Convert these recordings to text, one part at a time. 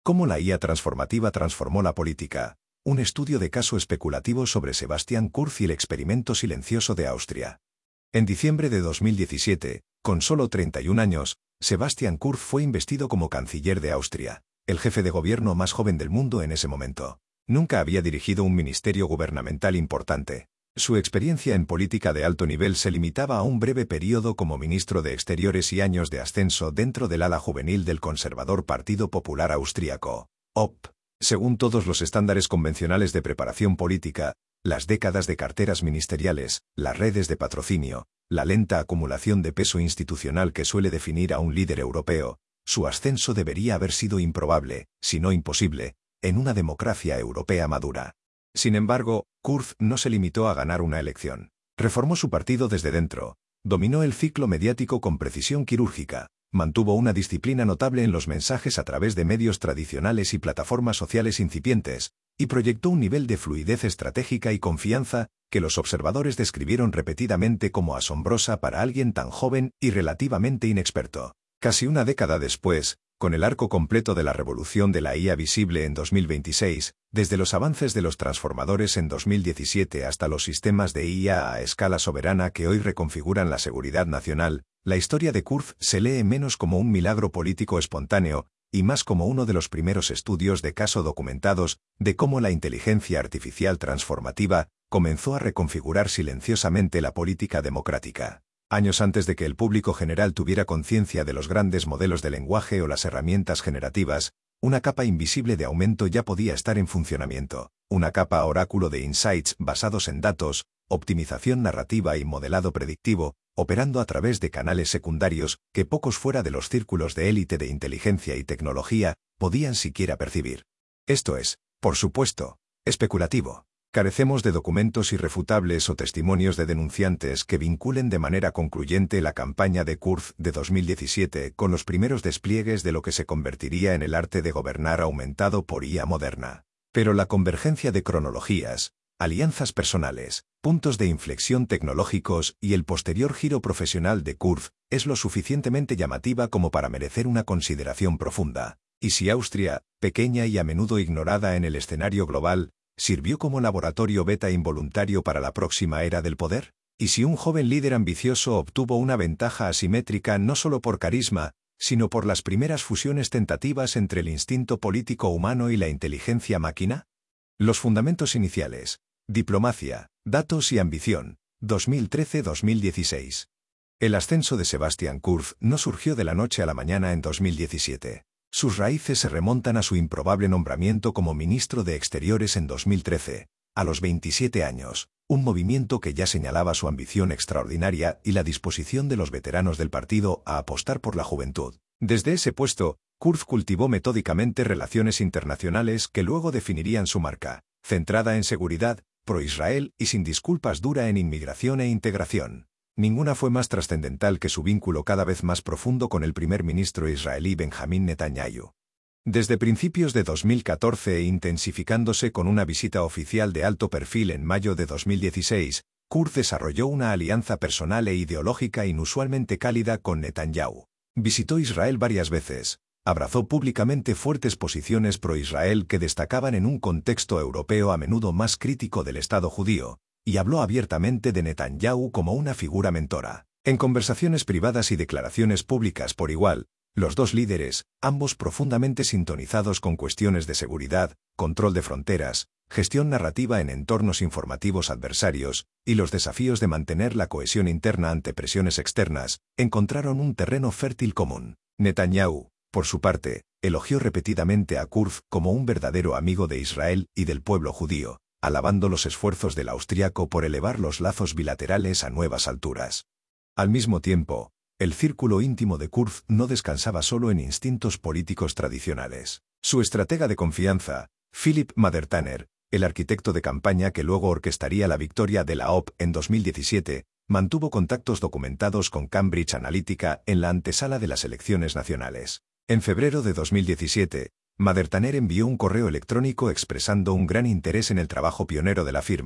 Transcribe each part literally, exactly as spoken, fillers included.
Cómo la I A transformativa transformó la política. Un estudio de caso especulativo sobre Sebastian Kurz y el experimento silencioso de Austria. En diciembre de dos mil diecisiete, con solo treinta y un años, Sebastian Kurz fue investido como canciller de Austria, el jefe de gobierno más joven del mundo en ese momento. Nunca había dirigido un ministerio gubernamental importante. Su experiencia en política de alto nivel se limitaba a un breve periodo como ministro de Exteriores y años de ascenso dentro del ala juvenil del conservador Partido Popular Austríaco, O P. Según todos los estándares convencionales de preparación política, las décadas de carteras ministeriales, las redes de patrocinio, la lenta acumulación de peso institucional que suele definir a un líder europeo, su ascenso debería haber sido improbable, si no imposible, en una democracia europea madura. Sin embargo, Kurz no se limitó a ganar una elección. Reformó su partido desde dentro, dominó el ciclo mediático con precisión quirúrgica, mantuvo una disciplina notable en los mensajes a través de medios tradicionales y plataformas sociales incipientes, y proyectó un nivel de fluidez estratégica y confianza que los observadores describieron repetidamente como asombrosa para alguien tan joven y relativamente inexperto. Casi una década después, con el arco completo de la revolución de la I A visible en dos mil veintiséis, desde los avances de los transformadores en dos mil diecisiete hasta los sistemas de I A a escala soberana que hoy reconfiguran la seguridad nacional, la historia de Kurz se lee menos como un milagro político espontáneo, y más como uno de los primeros estudios de caso documentados de cómo la inteligencia artificial transformativa comenzó a reconfigurar silenciosamente la política democrática. Años antes de que el público general tuviera conciencia de los grandes modelos de lenguaje o las herramientas generativas, una capa invisible de aumento ya podía estar en funcionamiento, una capa oráculo de insights basados en datos, optimización narrativa y modelado predictivo, operando a través de canales secundarios que pocos fuera de los círculos de élite de inteligencia y tecnología podían siquiera percibir. Esto es, por supuesto, especulativo. Carecemos de documentos irrefutables o testimonios de denunciantes que vinculen de manera concluyente la campaña de Kurz de dos mil diecisiete con los primeros despliegues de lo que se convertiría en el arte de gobernar aumentado por I A moderna. Pero la convergencia de cronologías, alianzas personales, puntos de inflexión tecnológicos y el posterior giro profesional de Kurz es lo suficientemente llamativa como para merecer una consideración profunda. ¿Y si Austria, pequeña y a menudo ignorada en el escenario global, sirvió como laboratorio beta involuntario para la próxima era del poder? ¿Y si un joven líder ambicioso obtuvo una ventaja asimétrica no solo por carisma, sino por las primeras fusiones tentativas entre el instinto político humano y la inteligencia máquina? Los fundamentos iniciales. Diplomacia, datos y ambición. dos mil trece a dos mil dieciséis. El ascenso de Sebastian Kurz no surgió de la noche a la mañana en dos mil diecisiete. Sus raíces se remontan a su improbable nombramiento como ministro de Exteriores en dos mil trece, a los veintisiete años, un movimiento que ya señalaba su ambición extraordinaria y la disposición de los veteranos del partido a apostar por la juventud. Desde ese puesto, Kurz cultivó metódicamente relaciones internacionales que luego definirían su marca, centrada en seguridad, pro-Israel y sin disculpas dura en inmigración e integración. Ninguna fue más trascendental que su vínculo cada vez más profundo con el primer ministro israelí Benjamín Netanyahu. Desde principios de dos mil catorce e intensificándose con una visita oficial de alto perfil en mayo de dos mil dieciséis, Kurz desarrolló una alianza personal e ideológica inusualmente cálida con Netanyahu. Visitó Israel varias veces, abrazó públicamente fuertes posiciones pro-Israel que destacaban en un contexto europeo a menudo más crítico del Estado judío, y habló abiertamente de Netanyahu como una figura mentora. En conversaciones privadas y declaraciones públicas por igual, los dos líderes, ambos profundamente sintonizados con cuestiones de seguridad, control de fronteras, gestión narrativa en entornos informativos adversarios, y los desafíos de mantener la cohesión interna ante presiones externas, encontraron un terreno fértil común. Netanyahu, por su parte, elogió repetidamente a Kurz como un verdadero amigo de Israel y del pueblo judío, alabando los esfuerzos del austriaco por elevar los lazos bilaterales a nuevas alturas. Al mismo tiempo, el círculo íntimo de Kurz no descansaba solo en instintos políticos tradicionales. Su estratega de confianza, Philipp Madertaner, el arquitecto de campaña que luego orquestaría la victoria de la O P en dos mil diecisiete, mantuvo contactos documentados con Cambridge Analytica en la antesala de las elecciones nacionales. En febrero de dos mil diecisiete, Madertaner envió un correo electrónico expresando un gran interés en el trabajo pionero de la firma,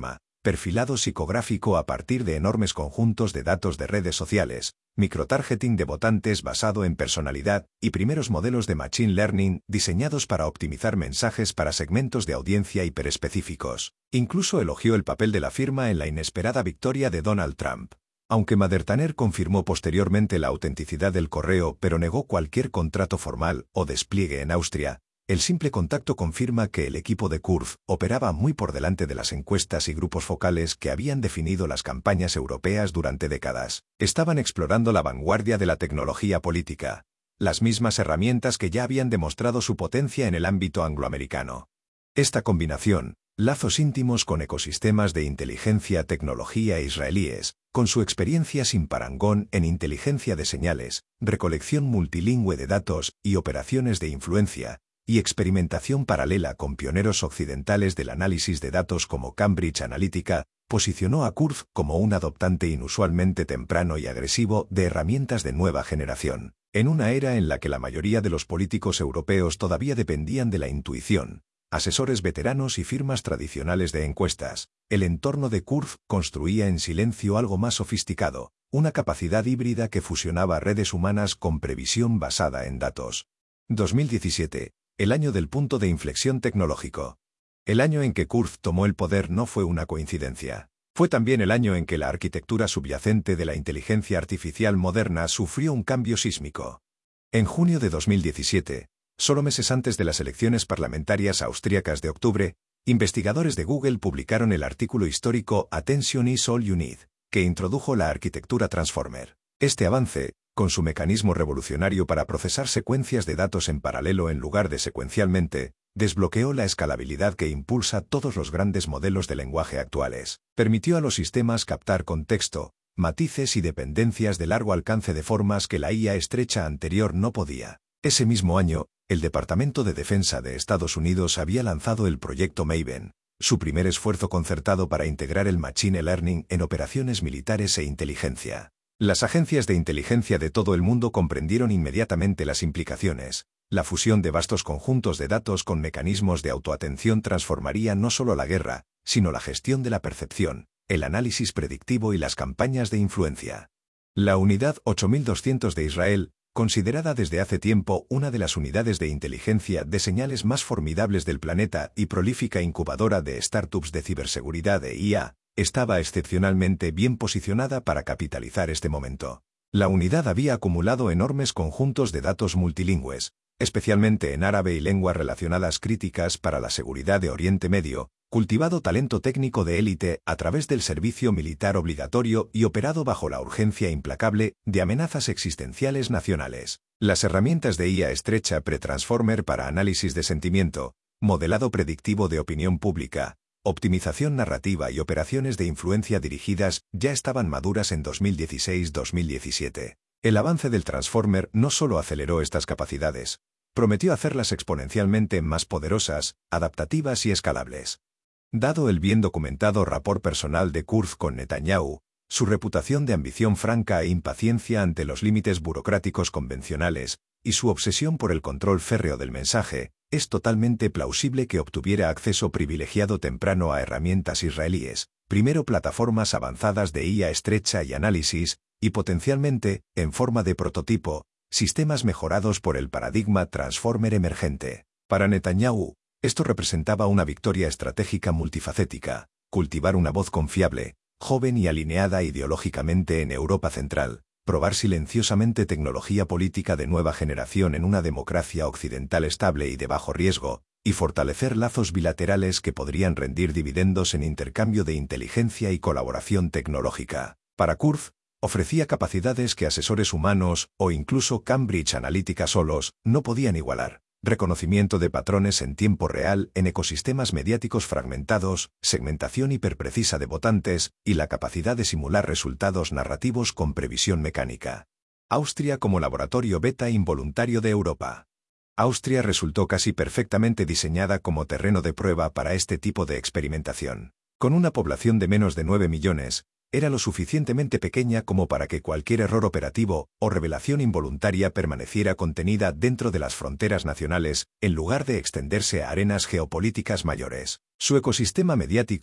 perfilado psicográfico a partir de enormes conjuntos de datos de redes sociales, microtargeting de votantes basado en personalidad y primeros modelos de Machine Learning diseñados para optimizar mensajes para segmentos de audiencia hiperespecíficos. Incluso elogió el papel de la firma en la inesperada victoria de Donald Trump. Aunque Madertaner confirmó posteriormente la autenticidad del correo pero negó cualquier contrato formal o despliegue en Austria, el simple contacto confirma que el equipo de Kurz operaba muy por delante de las encuestas y grupos focales que habían definido las campañas europeas durante décadas. Estaban explorando la vanguardia de la tecnología política, las mismas herramientas que ya habían demostrado su potencia en el ámbito angloamericano. Esta combinación, lazos íntimos con ecosistemas de inteligencia tecnología israelíes, con su experiencia sin parangón en inteligencia de señales, recolección multilingüe de datos y operaciones de influencia, y experimentación paralela con pioneros occidentales del análisis de datos como Cambridge Analytica, posicionó a Kurz como un adoptante inusualmente temprano y agresivo de herramientas de nueva generación, en una era en la que la mayoría de los políticos europeos todavía dependían de la intuición, asesores veteranos y firmas tradicionales de encuestas. El entorno de Kurz construía en silencio algo más sofisticado, una capacidad híbrida que fusionaba redes humanas con previsión basada en datos. dos mil diecisiete. El año del punto de inflexión tecnológico. El año en que Kurz tomó el poder no fue una coincidencia. Fue también el año en que la arquitectura subyacente de la inteligencia artificial moderna sufrió un cambio sísmico. En junio de dos mil diecisiete, solo meses antes de las elecciones parlamentarias austríacas de octubre, investigadores de Google publicaron el artículo histórico Attention is all you need, que introdujo la arquitectura Transformer. Este avance, con su mecanismo revolucionario para procesar secuencias de datos en paralelo en lugar de secuencialmente, desbloqueó la escalabilidad que impulsa todos los grandes modelos de lenguaje actuales. Permitió a los sistemas captar contexto, matices y dependencias de largo alcance de formas que la I A estrecha anterior no podía. Ese mismo año, el Departamento de Defensa de Estados Unidos había lanzado el proyecto Maven, su primer esfuerzo concertado para integrar el Machine Learning en operaciones militares e inteligencia. Las agencias de inteligencia de todo el mundo comprendieron inmediatamente las implicaciones. La fusión de vastos conjuntos de datos con mecanismos de autoatención transformaría no solo la guerra, sino la gestión de la percepción, el análisis predictivo y las campañas de influencia. La Unidad ocho mil doscientos de Israel, considerada desde hace tiempo una de las unidades de inteligencia de señales más formidables del planeta y prolífica incubadora de startups de ciberseguridad e I A, estaba excepcionalmente bien posicionada para capitalizar este momento. La unidad había acumulado enormes conjuntos de datos multilingües, especialmente en árabe y lenguas relacionadas críticas para la seguridad de Oriente Medio, cultivado talento técnico de élite a través del servicio militar obligatorio y operado bajo la urgencia implacable de amenazas existenciales nacionales. Las herramientas de I A estrecha pre-transformer para análisis de sentimiento, modelado predictivo de opinión pública, optimización narrativa y operaciones de influencia dirigidas ya estaban maduras en dos mil dieciséis dos mil diecisiete. El avance del Transformer no solo aceleró estas capacidades, prometió hacerlas exponencialmente más poderosas, adaptativas y escalables. Dado el bien documentado rapport personal de Kurz con Netanyahu, su reputación de ambición franca e impaciencia ante los límites burocráticos convencionales, y su obsesión por el control férreo del mensaje, es totalmente plausible que obtuviera acceso privilegiado temprano a herramientas israelíes, primero plataformas avanzadas de I A estrecha y análisis, y potencialmente, en forma de prototipo, sistemas mejorados por el paradigma Transformer emergente. Para Netanyahu, esto representaba una victoria estratégica multifacética: cultivar una voz confiable, joven y alineada ideológicamente en Europa Central, probar silenciosamente tecnología política de nueva generación en una democracia occidental estable y de bajo riesgo, y fortalecer lazos bilaterales que podrían rendir dividendos en intercambio de inteligencia y colaboración tecnológica. Para Kurz, ofrecía capacidades que asesores humanos o incluso Cambridge Analytica solos no podían igualar: reconocimiento de patrones en tiempo real en ecosistemas mediáticos fragmentados, segmentación hiperprecisa de votantes y la capacidad de simular resultados narrativos con previsión mecánica. Austria como laboratorio beta involuntario de Europa. Austria resultó casi perfectamente diseñada como terreno de prueba para este tipo de experimentación. Con una población de menos de nueve millones, era lo suficientemente pequeña como para que cualquier error operativo o revelación involuntaria permaneciera contenida dentro de las fronteras nacionales, en lugar de extenderse a arenas geopolíticas mayores. Su ecosistema mediático,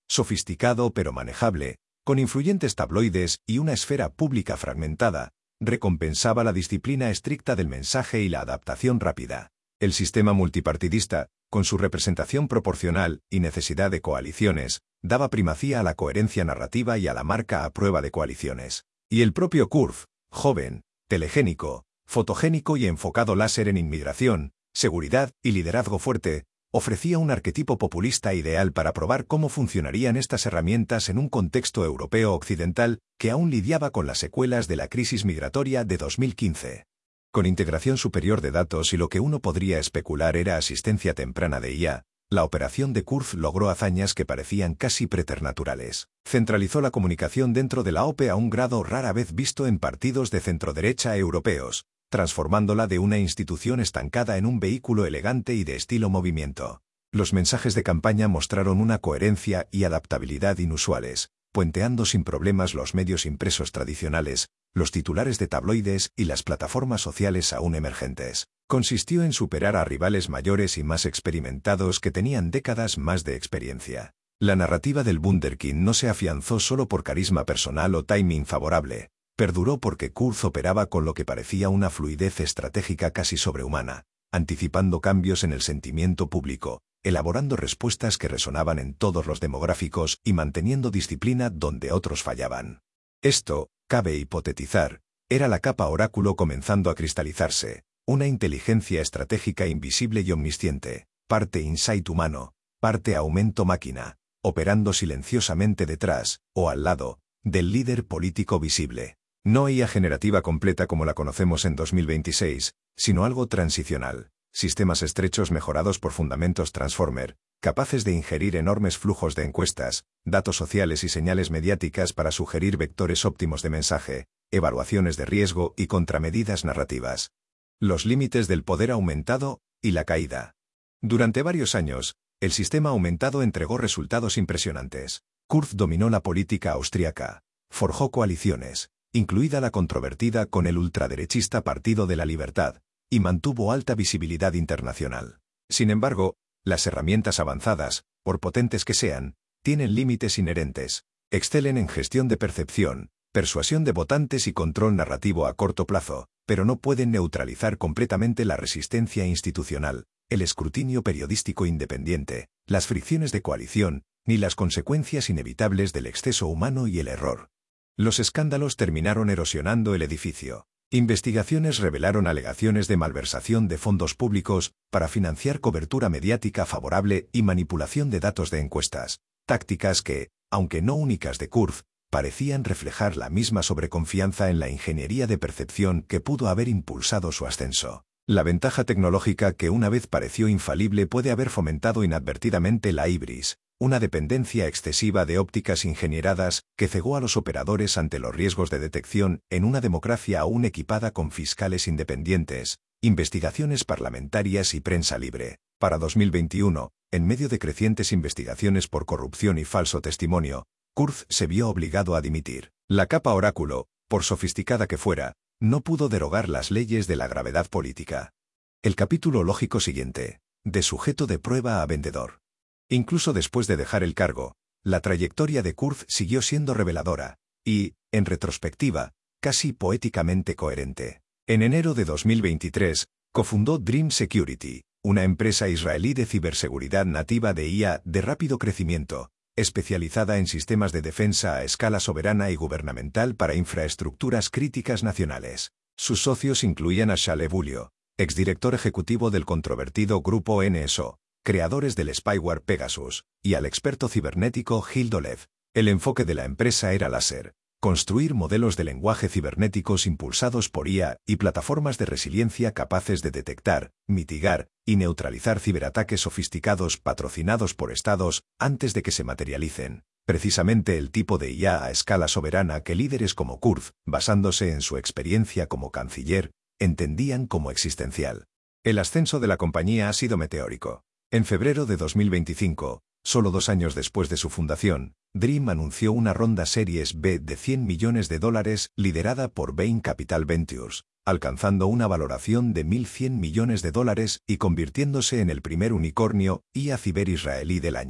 sofisticado pero manejable, con influyentes tabloides y una esfera pública fragmentada, recompensaba la disciplina estricta del mensaje y la adaptación rápida. El sistema multipartidista, con su representación proporcional y necesidad de coaliciones, daba primacía a la coherencia narrativa y a la marca a prueba de coaliciones. Y el propio Kurz, joven, telegénico, fotogénico y enfocado láser en inmigración, seguridad y liderazgo fuerte, ofrecía un arquetipo populista ideal para probar cómo funcionarían estas herramientas en un contexto europeo occidental que aún lidiaba con las secuelas de la crisis migratoria de dos mil quince. Con integración superior de datos y lo que uno podría especular era asistencia temprana de I A, la operación de Kurz logró hazañas que parecían casi preternaturales. Centralizó la comunicación dentro de la O P E a un grado rara vez visto en partidos de centroderecha europeos, transformándola de una institución estancada en un vehículo elegante y de estilo movimiento. Los mensajes de campaña mostraron una coherencia y adaptabilidad inusuales, puenteando sin problemas los medios impresos tradicionales, los titulares de tabloides y las plataformas sociales aún emergentes. Consistió en superar a rivales mayores y más experimentados que tenían décadas más de experiencia. La narrativa del Wunderkind no se afianzó solo por carisma personal o timing favorable, perduró porque Kurz operaba con lo que parecía una fluidez estratégica casi sobrehumana, anticipando cambios en el sentimiento público, elaborando respuestas que resonaban en todos los demográficos y manteniendo disciplina donde otros fallaban. Esto, cabe hipotetizar, era la capa oráculo comenzando a cristalizarse, una inteligencia estratégica invisible y omnisciente, parte insight humano, parte aumento máquina, operando silenciosamente detrás, o al lado, del líder político visible. No I A generativa completa como la conocemos en dos mil veintiséis, sino algo transicional. Sistemas estrechos mejorados por fundamentos Transformer, capaces de ingerir enormes flujos de encuestas, datos sociales y señales mediáticas para sugerir vectores óptimos de mensaje, evaluaciones de riesgo y contramedidas narrativas. Los límites del poder aumentado y la caída. Durante varios años, el sistema aumentado entregó resultados impresionantes. Kurz dominó la política austríaca, forjó coaliciones, incluida la controvertida con el ultraderechista Partido de la Libertad, y mantuvo alta visibilidad internacional. Sin embargo, las herramientas avanzadas, por potentes que sean, tienen límites inherentes, excelen en gestión de percepción, persuasión de votantes y control narrativo a corto plazo, pero no pueden neutralizar completamente la resistencia institucional, el escrutinio periodístico independiente, las fricciones de coalición, ni las consecuencias inevitables del exceso humano y el error. Los escándalos terminaron erosionando el edificio. Investigaciones revelaron alegaciones de malversación de fondos públicos para financiar cobertura mediática favorable y manipulación de datos de encuestas, tácticas que, aunque no únicas de Kurz, parecían reflejar la misma sobreconfianza en la ingeniería de percepción que pudo haber impulsado su ascenso. La ventaja tecnológica que una vez pareció infalible puede haber fomentado inadvertidamente la hibris, una dependencia excesiva de ópticas ingenieradas que cegó a los operadores ante los riesgos de detección en una democracia aún equipada con fiscales independientes, investigaciones parlamentarias y prensa libre. Para dos mil veintiuno, en medio de crecientes investigaciones por corrupción y falso testimonio, Kurz se vio obligado a dimitir. La capa oráculo, por sofisticada que fuera, no pudo derogar las leyes de la gravedad política. El capítulo lógico siguiente, de sujeto de prueba a vendedor. Incluso después de dejar el cargo, la trayectoria de Kurz siguió siendo reveladora, y, en retrospectiva, casi poéticamente coherente. En enero de dos mil veintitrés, cofundó Dream Security, una empresa israelí de ciberseguridad nativa de I A de rápido crecimiento, especializada en sistemas de defensa a escala soberana y gubernamental para infraestructuras críticas nacionales. Sus socios incluían a Shale Bulio, exdirector ejecutivo del controvertido grupo N S O, creadores del spyware Pegasus, y al experto cibernético Gil Dolev. El enfoque de la empresa era láser, construir modelos de lenguaje cibernéticos impulsados por I A y plataformas de resiliencia capaces de detectar, mitigar y neutralizar ciberataques sofisticados patrocinados por estados antes de que se materialicen. Precisamente el tipo de I A a escala soberana que líderes como Kurz, basándose en su experiencia como canciller, entendían como existencial. El ascenso de la compañía ha sido meteórico. En febrero de dos mil veinticinco, solo dos años después de su fundación, Dream anunció una ronda Series B de cien millones de dólares liderada por Bain Capital Ventures, alcanzando una valoración de mil cien millones de dólares y convirtiéndose en el primer unicornio I A ciber israelí del año.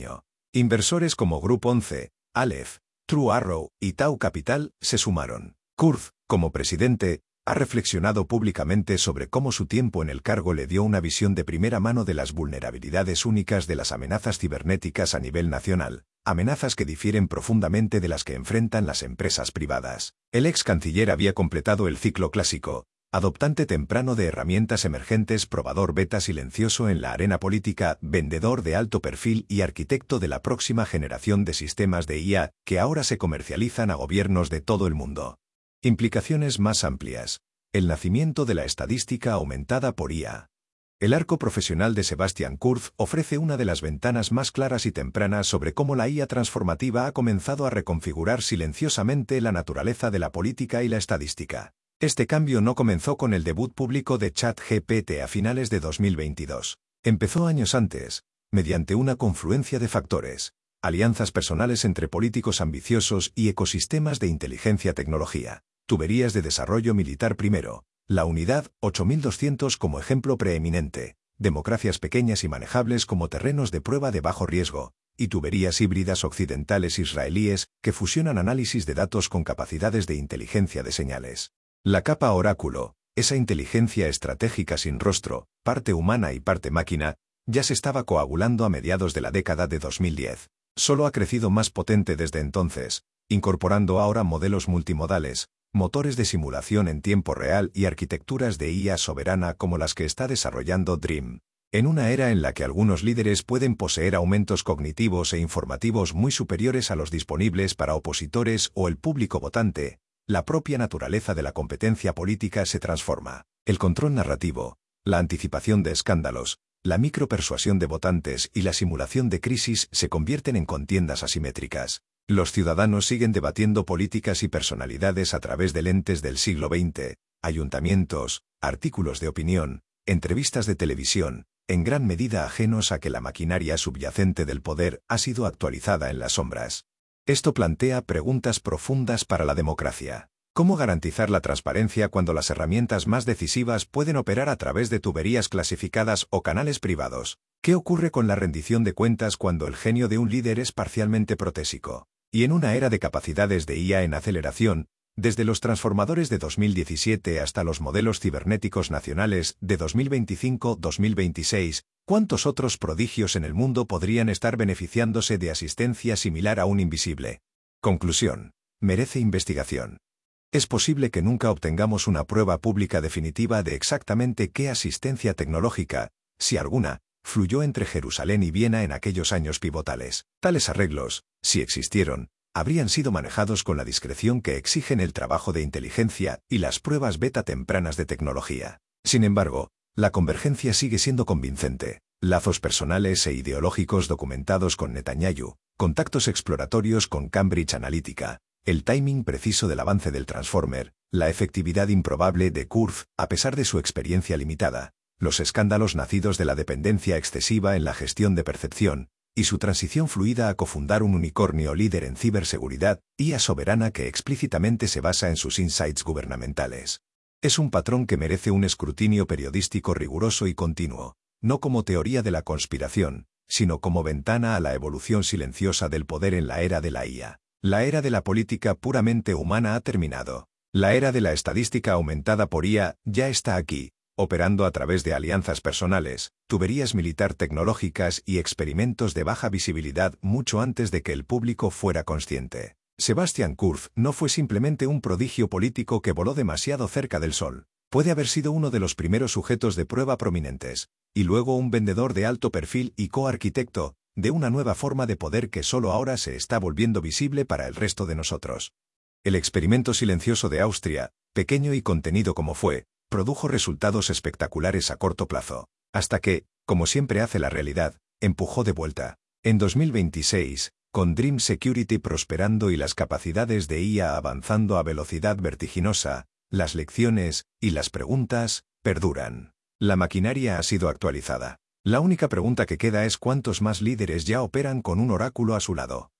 Inversores como Group once, Aleph, True Arrow y Tau Capital se sumaron. Kurz, como presidente, ha reflexionado públicamente sobre cómo su tiempo en el cargo le dio una visión de primera mano de las vulnerabilidades únicas de las amenazas cibernéticas a nivel nacional, amenazas que difieren profundamente de las que enfrentan las empresas privadas. El ex canciller había completado el ciclo clásico, adoptante temprano de herramientas emergentes, probador beta silencioso en la arena política, vendedor de alto perfil y arquitecto de la próxima generación de sistemas de I A que ahora se comercializan a gobiernos de todo el mundo. Implicaciones más amplias. El nacimiento de la estadística aumentada por I A. El arco profesional de Sebastian Kurz ofrece una de las ventanas más claras y tempranas sobre cómo la I A transformativa ha comenzado a reconfigurar silenciosamente la naturaleza de la política y la estadística. Este cambio no comenzó con el debut público de ChatGPT a finales de dos mil veintidós. Empezó años antes, mediante una confluencia de factores, alianzas personales entre políticos ambiciosos y ecosistemas de inteligencia tecnología. Tuberías de desarrollo militar primero, la unidad ocho mil doscientos como ejemplo preeminente, democracias pequeñas y manejables como terrenos de prueba de bajo riesgo, y tuberías híbridas occidentales israelíes que fusionan análisis de datos con capacidades de inteligencia de señales. La capa oráculo, esa inteligencia estratégica sin rostro, parte humana y parte máquina, ya se estaba coagulando a mediados de la década de dos mil diez. Solo ha crecido más potente desde entonces, incorporando ahora modelos multimodales, motores de simulación en tiempo real y arquitecturas de I A soberana como las que está desarrollando Dream. En una era en la que algunos líderes pueden poseer aumentos cognitivos e informativos muy superiores a los disponibles para opositores o el público votante, la propia naturaleza de la competencia política se transforma. El control narrativo, la anticipación de escándalos, la micropersuasión de votantes y la simulación de crisis se convierten en contiendas asimétricas. Los ciudadanos siguen debatiendo políticas y personalidades a través de lentes del siglo veinte, ayuntamientos, artículos de opinión, entrevistas de televisión, en gran medida ajenos a que la maquinaria subyacente del poder ha sido actualizada en las sombras. Esto plantea preguntas profundas para la democracia. ¿Cómo garantizar la transparencia cuando las herramientas más decisivas pueden operar a través de tuberías clasificadas o canales privados? ¿Qué ocurre con la rendición de cuentas cuando el genio de un líder es parcialmente protésico? Y en una era de capacidades de I A en aceleración, desde los transformadores de dos mil diecisiete hasta los modelos cibernéticos nacionales de dos mil veinticinco a dos mil veintiséis, ¿cuántos otros prodigios en el mundo podrían estar beneficiándose de asistencia similar a un invisible? Conclusión. Merece investigación. Es posible que nunca obtengamos una prueba pública definitiva de exactamente qué asistencia tecnológica, si alguna, fluyó entre Jerusalén y Viena en aquellos años pivotales. Tales arreglos, si existieron, habrían sido manejados con la discreción que exigen el trabajo de inteligencia y las pruebas beta tempranas de tecnología. Sin embargo, la convergencia sigue siendo convincente. Lazos personales e ideológicos documentados con Netanyahu, contactos exploratorios con Cambridge Analytica, el timing preciso del avance del Transformer, la efectividad improbable de Kurz, a pesar de su experiencia limitada, los escándalos nacidos de la dependencia excesiva en la gestión de percepción, y su transición fluida a cofundar un unicornio líder en ciberseguridad, I A soberana que explícitamente se basa en sus insights gubernamentales. Es un patrón que merece un escrutinio periodístico riguroso y continuo, no como teoría de la conspiración, sino como ventana a la evolución silenciosa del poder en la era de la I A. La era de la política puramente humana ha terminado. La era de la estadística aumentada por I A ya está aquí, operando a través de alianzas personales, tuberías militar tecnológicas y experimentos de baja visibilidad mucho antes de que el público fuera consciente. Sebastian Kurz no fue simplemente un prodigio político que voló demasiado cerca del sol. Puede haber sido uno de los primeros sujetos de prueba prominentes, y luego un vendedor de alto perfil y coarquitecto de una nueva forma de poder que solo ahora se está volviendo visible para el resto de nosotros. El experimento silencioso de Austria, pequeño y contenido como fue, produjo resultados espectaculares a corto plazo, hasta que, como siempre hace la realidad, empujó de vuelta. En dos mil veintiséis, con Dream Security prosperando y las capacidades de I A avanzando a velocidad vertiginosa, las lecciones y las preguntas perduran. La maquinaria ha sido actualizada. La única pregunta que queda es cuántos más líderes ya operan con un oráculo a su lado.